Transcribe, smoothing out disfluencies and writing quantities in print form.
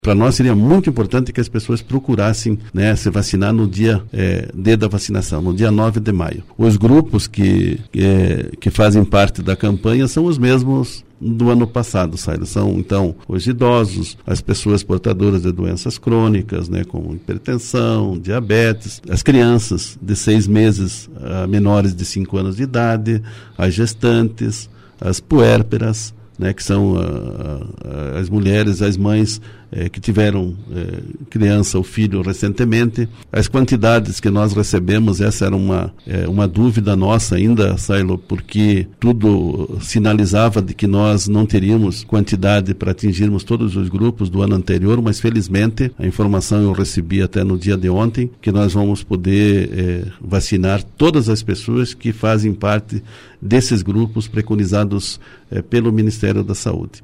Para nós seria muito importante que as pessoas procurassem, né, se vacinar no dia D da vacinação, no dia 9 de maio. Os grupos que fazem parte da campanha são os mesmos do ano passado, Saíra. São, então, os idosos, as pessoas portadoras de doenças crônicas, né, como hipertensão, diabetes, as crianças de 6 meses a menores de 5 anos de idade, as gestantes, as puérperas, né, que são as mulheres, as mães que tiveram criança ou filho recentemente. As quantidades que nós recebemos, essa era uma dúvida nossa ainda, Sailo, porque tudo sinalizava de que nós não teríamos quantidade para atingirmos todos os grupos do ano anterior, mas felizmente a informação eu recebi até no dia de ontem, que nós vamos poder vacinar todas as pessoas que fazem parte desses grupos preconizados pelo Ministério da Saúde.